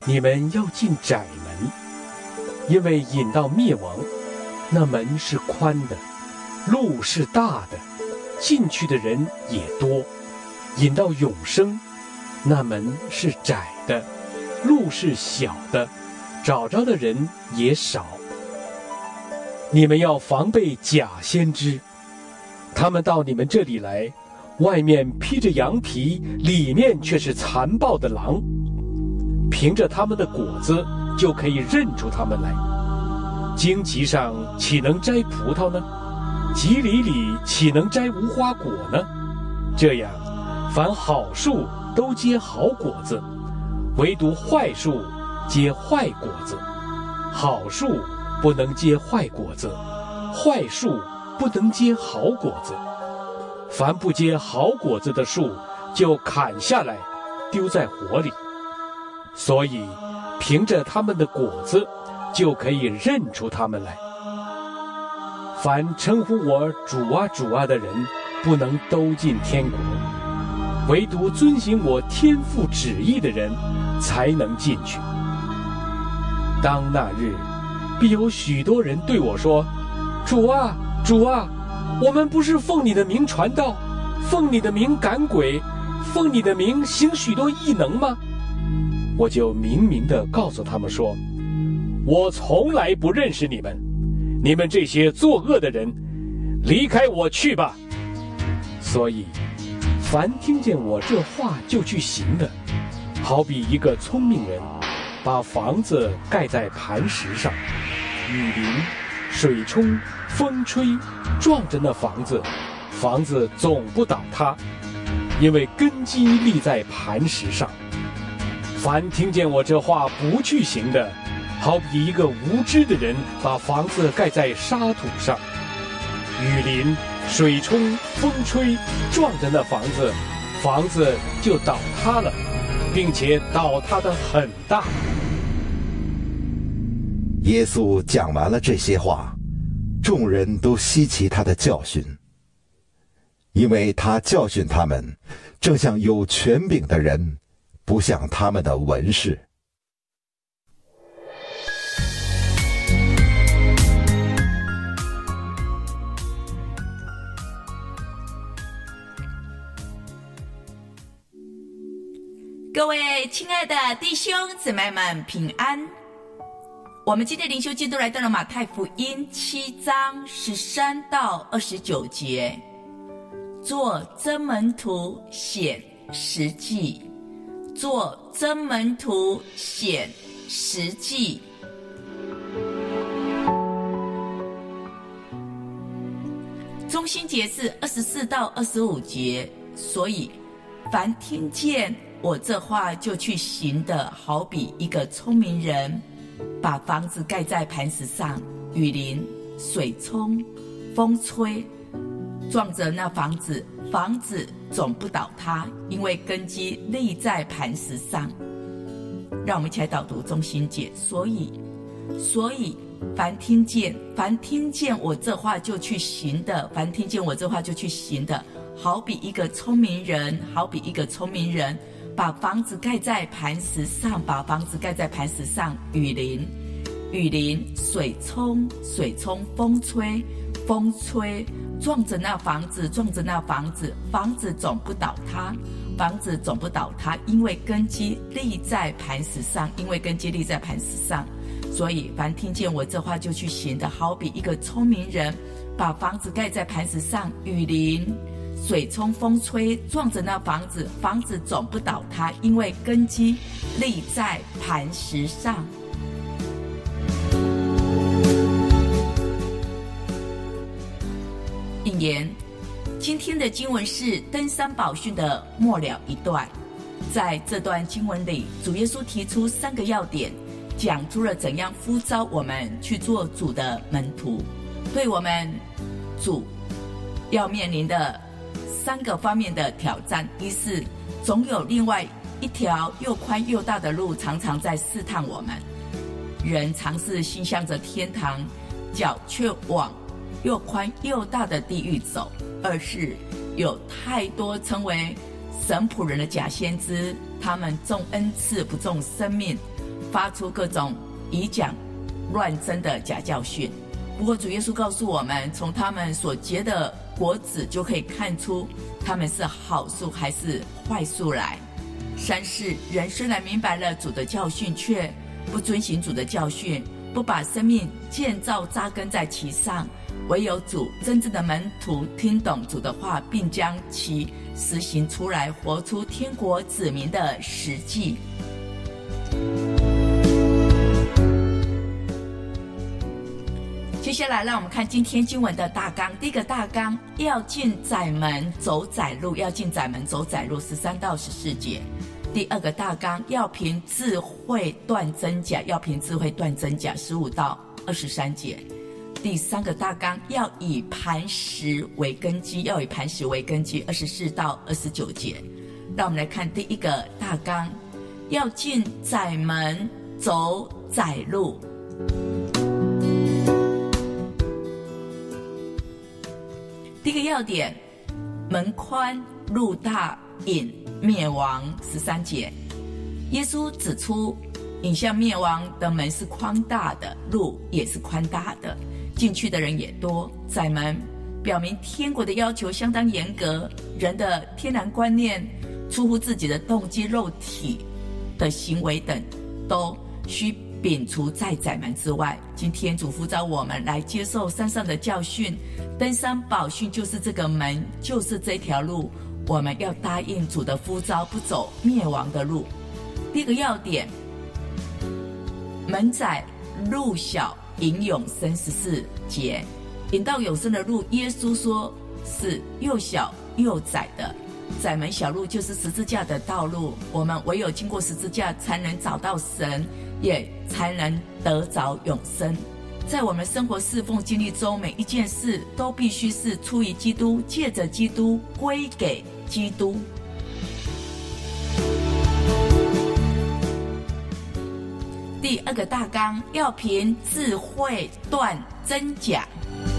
你们要进窄门，因为引到灭亡，那门是宽的，路是大的，进去的人也多；引到永生，那门是窄的，路是小的，找着的人也少。你们要防备假先知，他们到你们这里来，外面披着羊皮，里面却是残暴的狼。凭着他们的果子就可以认出他们来。荆棘上岂能摘葡萄呢？棘藜里岂能摘无花果呢？这样，凡好树都结好果子，唯独坏树结坏果子。好树不能结坏果子，坏树不能结好果子。凡不结好果子的树，就砍下来，丢在火里。所以，凭着他们的果子，就可以认出他们来。凡称呼我主啊主啊的人，不能都进天国，唯独遵行我天父旨意的人，才能进去。当那日，必有许多人对我说：主啊主啊，我们不是奉你的名传道，奉你的名赶鬼，奉你的名行许多异能吗？我就明明地告诉他们说：我从来不认识你们，你们这些作恶的人，离开我去吧。所以，凡听见我这话就去行的，好比一个聪明人，把房子盖在磐石上，雨淋、水冲、风吹，撞着那房子，房子总不倒塌，因为根基立在磐石上。凡听见我这话不去行的，好比一个无知的人，把房子盖在沙土上，雨淋、水冲、风吹，撞着那房子，房子就倒塌了，并且倒塌得很大。 耶稣讲完了这些话，众人都稀奇他的教训，因为他教训他们，正像有权柄的人，不像他们的文士。 各位亲爱的弟兄姊妹们平安。我们今天灵修进度来到了马太福音7章13到29节，做真门徒显实际，做真门徒显实际。中心节是24到25节，所以凡听见我这话就去行的，好比一个聪明人，把房子盖在磐石上，雨淋、水冲、风吹，撞着那房子，房子总不倒塌，因为根基立在磐石上。让我们一起来导读中心节。所以凡听见我这话就去行的，凡听见我这话就去行的，好比一个聪明人，把房子盖在磐石上，雨淋、水冲、风吹，撞着那房子，房子总不倒塌，因为根基立在磐石上，所以凡听见我这话就去行的，好比一个聪明人，把房子盖在磐石上，雨淋、水冲、风吹，撞着那房子，房子总不倒塌，因为根基立在磐石上。引言：今天的经文是登山宝训的末了一段。在这段经文里，主耶稣提出3个要点，讲出了怎样呼召我们去做主的门徒，对我们主要面临的3个方面的挑战。一是总有另外一条又宽又大的路常常在试探我们，人尝试心向着天堂，脚却往又宽又大的地狱走。二是有太多称为神仆人的假先知，他们重恩赐不重生命， 发出各种以讲乱真的假教训。不过主耶稣告诉我们，从他们所结的果子就可以看出他们是好树还是坏树来。3是人虽然明白了主的教训，却不遵行主的教训，不把生命建造扎根在其上。唯有主真正的门徒听懂主的话，并将其实行出来，活出天国子民的实际。接下来让我们看今天经文的大纲。第一个大纲，要进窄门走窄路，要进窄门走窄路，13到14节。第二个大纲，要凭智慧断真假，要凭智慧断真假，15到23节。第三个大纲，要以磐石为根基，要以磐石为根基，24到29节。让我们来看第一个大纲，要进窄门走窄路。第一个要点，门宽路大引灭亡，13节。耶稣指出，引向灭亡的门是宽大的，路也是宽大的，进去的人也多。窄门表明天国的要求相当严格，人的天然观念、出乎自己的动机、肉体的行为等，都需摒除在窄门之外。今天主呼召我们来接受山上的教训，登山宝训就是这个门，就是这条路。我们要答应主的呼召，不走灭亡的路。第一个要点，门窄路小引永生，14节。引到永生的路，耶稣说是又小又窄的。窄门小路就是十字架的道路，我们唯有经过十字架才能找到神，也才能得着永生。在我们生活侍奉经历中，每一件事都必须是出于基督，借着基督归给基督。第二个大纲，要凭智慧断真假。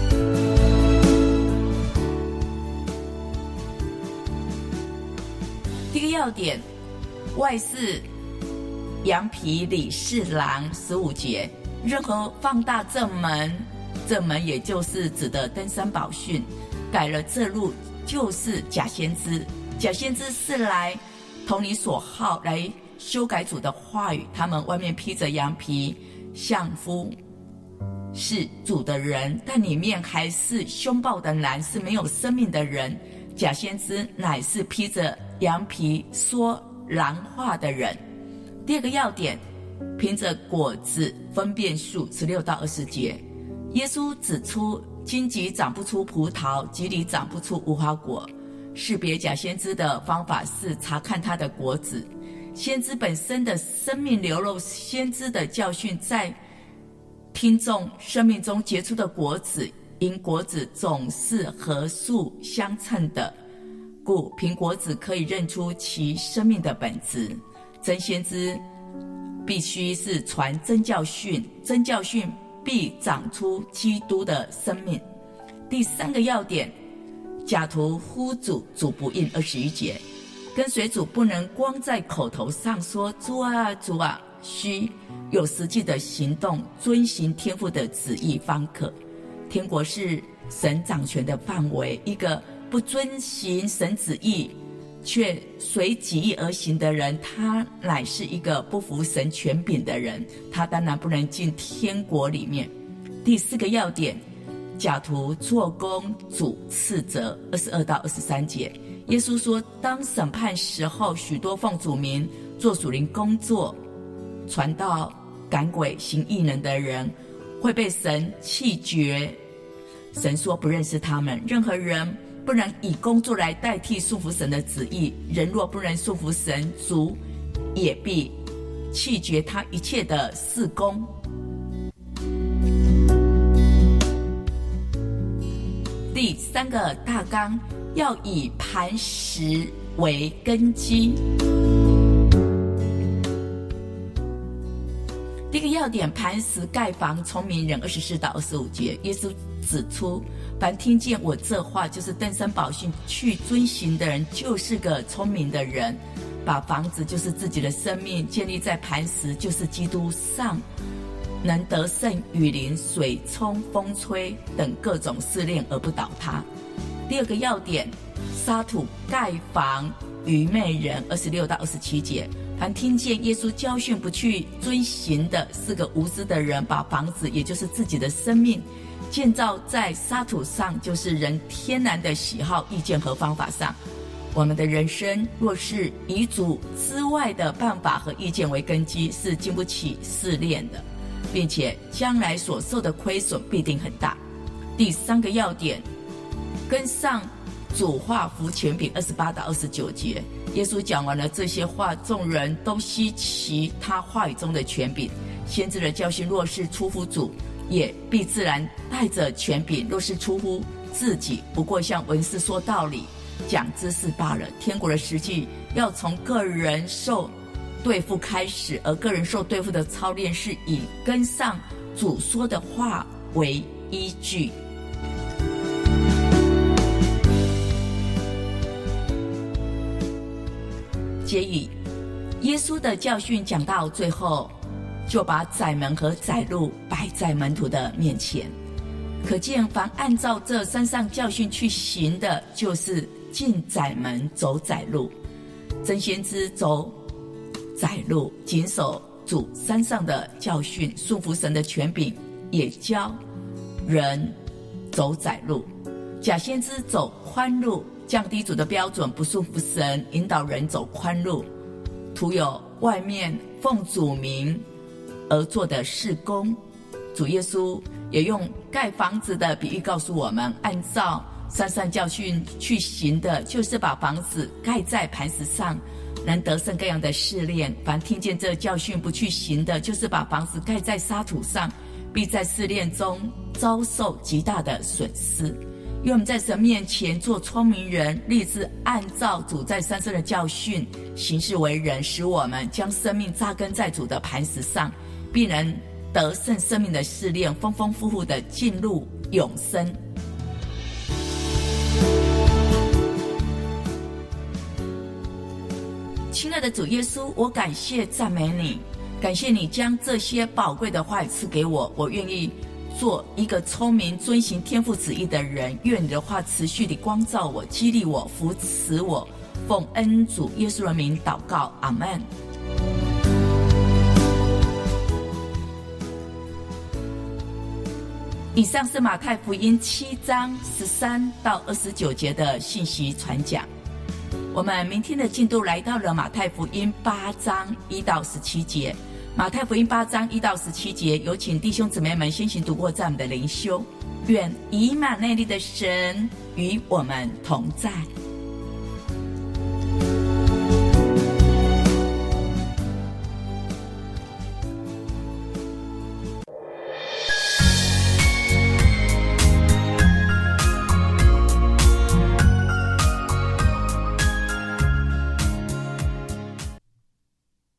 第一个要点，外是羊皮里是狼，15节。任何放大正门也就是指的登山宝训，改了这路就是假先知。假先知是来投你所好，来修改主的话语。他们外面披着羊皮，相夫是主的人，但里面还是凶暴的狼，是没有生命的人。假先知乃是披着羊皮说狼话的人。第二个要点，凭着果子分辨树，16到20节。耶稣指出，荆棘长不出葡萄，棘里长不出无花果。识别假先知的方法是查看他的果子。先知本身的生命流露先知的教训，在听众生命中结出的果子，因果子总是和树相称的，故凭果子可以认出其生命的本质。真先知必须是传真教训，真教训必长出基督的生命。第三个要点，假徒呼主，主不应，21节。跟随主不能光在口头上说主啊主啊，需有实际的行动，遵行天父的旨意方可。天国是神掌权的范围，一个不遵行神旨意却随己意而行的人，他乃是一个不服神权柄的人，他当然不能进天国里面。第四个要点，假徒做工主斥责，22到23节。耶稣说，当审判时候，许多奉主名做属灵工作、传道、赶鬼、行异能的人，会被神弃绝。神说不认识他们。任何人不能以工作来代替束缚神的旨意，人若不能束缚神，主也必弃绝他一切的事工。第三个大纲，要以磐石为根基。第一个要点，磐石盖房，聪明人，24到25节。耶稣指出，凡听见我这话，就是登山宝训去遵行的人，就是个聪明的人。 把房子就是自己的生命建立在磐石就是基督上，能得胜雨淋、水冲、风吹等各种试炼而不倒塌。第二个要点，沙土盖房，愚昧人26到27节。凡听见耶稣教训不去遵行的，是个无知的人，把房子也就是自己的生命建造在沙土上，就是人天然的喜好、意见和方法上。我们的人生若是以主之外的办法和意见为根基，是经不起试炼的，并且将来所受的亏损必定很大。第三个要点，跟上主话服权柄28到29节。耶稣讲完了这些话，众人都稀奇他话语中的权柄。先知的教训若是出乎主，也必自然带着权柄；若是出乎自己，不过向文士说道理、讲知识罢了。天国的实际要从个人受对付开始，而个人受对付的操练是以跟上主说的话为依据。结语，耶稣的教训讲到最后，就把窄门和窄路摆在门徒的面前。可见凡按照这三项教训去行的，就是进窄门走窄路。真先知走窄路，谨守主三项的教训，顺服神的权柄，也教人走窄路。假先知走宽路，降低主的标准，不顺服神，引导人走宽路。徒有外面奉主名而做的事工。主耶稣也用盖房子的比喻告诉我们，按照三项教训去行的，就是把房子盖在磐石上，能得胜各样的试炼。凡听见这教训不去行的，就是把房子盖在沙土上，必在试炼中遭受极大的损失。愿我们在神面前做聪明人，立志按照主在三圣的教训行事为人，使我们将生命扎根在主的磐石上，必能得胜生命的试炼，丰丰富富的进入永生。亲爱的主耶稣，我感谢赞美你，感谢你将这些宝贵的话语赐给我，我愿意做一个聪明遵行天父旨意的人。愿你的话持续地光照我，激励我，扶持我，奉恩主耶稣的名祷告，阿们。以上是马太福音7章13到29节的信息传讲。我们明天的进度来到了马太福音8章1到17节。马太福音8章1到17节，有请弟兄姊妹们先行读过赞美的灵修。愿以马内利的神与我们同在。